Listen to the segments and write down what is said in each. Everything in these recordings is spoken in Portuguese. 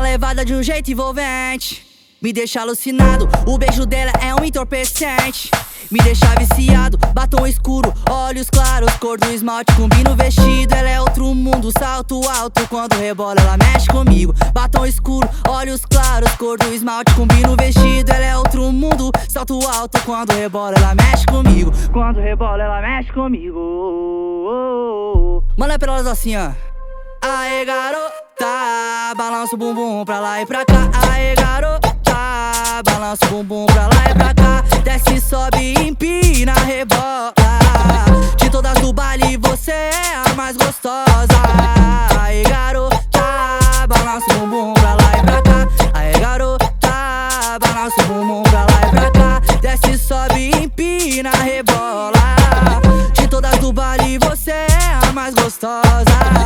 levada de um jeito envolvente, me deixa alucinado, o beijo dela é um entorpecente. Me deixa viciado, batom escuro, olhos claros, cor do esmalte combina o vestido. Ela é outro mundo, salto alto, quando rebola ela mexe comigo. Batom escuro, olhos claros, cor do esmalte combina o vestido. Ela é outro mundo, salto alto, quando rebola ela mexe comigo. Quando rebola ela mexe comigo. Manda pra elas assim, ó. Aê garota, balança o bumbum pra lá e pra cá. Aê garota, balança o bumbum pra lá e pra cá. Desce, sobe, empina, rebola. De todas do baile você é a mais gostosa. Aê garota, balança o bumbum pra lá e pra cá. Aê garota, balança o bumbum pra lá e pra cá. Desce, sobe, empina, rebola. De todas do baile você é a mais gostosa.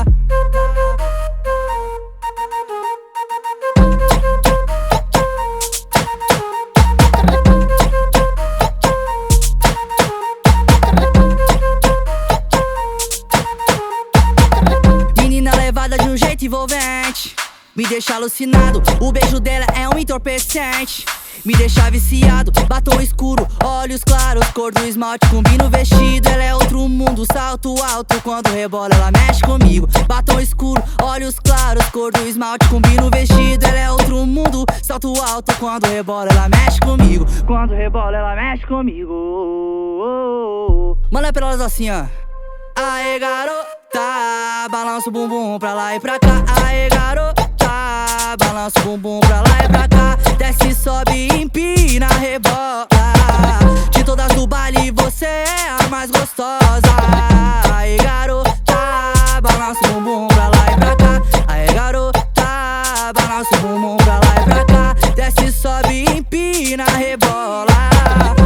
Levada de um jeito envolvente, me deixa alucinado, o beijo dela é um entorpecente. Me deixa viciado, batom escuro, olhos claros, cor do esmalte combina o vestido. Ela é outro mundo, salto alto, quando rebola ela mexe comigo. Batom escuro, olhos claros, cor do esmalte combina o vestido. Ela é outro mundo, salto alto, quando rebola ela mexe comigo. Quando rebola ela mexe comigo. Manda pra elas assim, ó. Aê garota, balança o bumbum pra lá e pra cá. Aê garota, balança o bumbum pra lá e pra cá. Desce, sobe, empina, rebola. De todas do baile você é a mais gostosa. Aê garota, balança o bumbum pra lá e pra cá. Aê garota, balança o bumbum pra lá e pra cá. Desce, sobe, empina, rebola.